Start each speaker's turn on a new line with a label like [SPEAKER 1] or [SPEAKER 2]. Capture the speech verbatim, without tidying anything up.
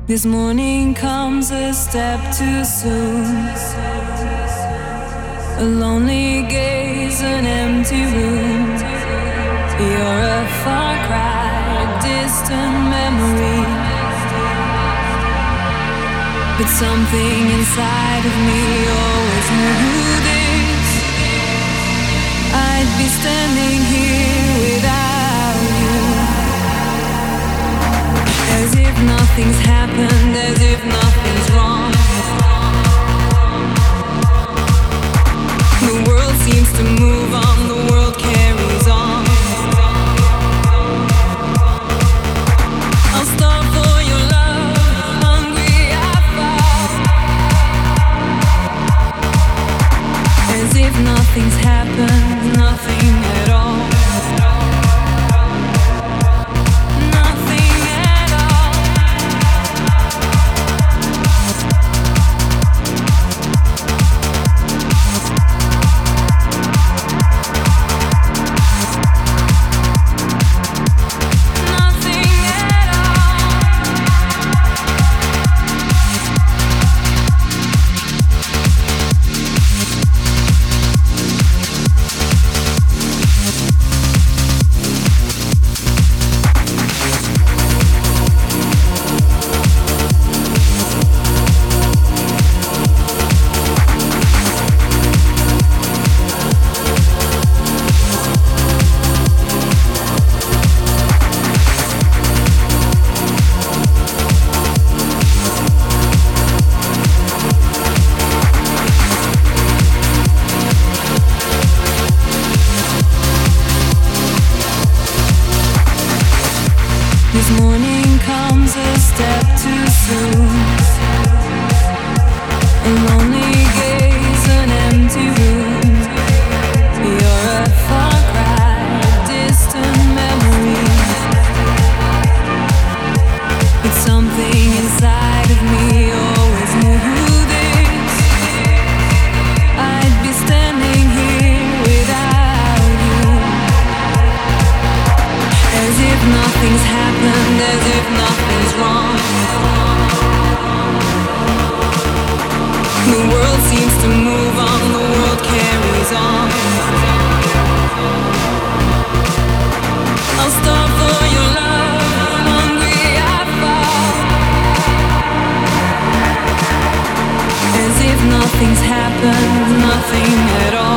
[SPEAKER 1] This morning comes a step too soon. A lonely gaze, an empty room. You're a far cry, a distant memory. But something inside of me always knew this. I'd be standing here without you, as if nothing's happened, as if nothing's wrong. The world seems to move on, the world carries on. I'll stop for your love, hungry I fall, as if nothing's happened, nothing at all. This morning comes a step too soon. A lonely gaze, an empty room. You're a far cry, a distant memory. But something inside of me always knew this. I'd be standing here without you, as if nothing's happened, as if nothing's wrong. The world seems to move on, the world carries on. I'll stop for your love, hungry I fall, as if nothing's happened, nothing at all.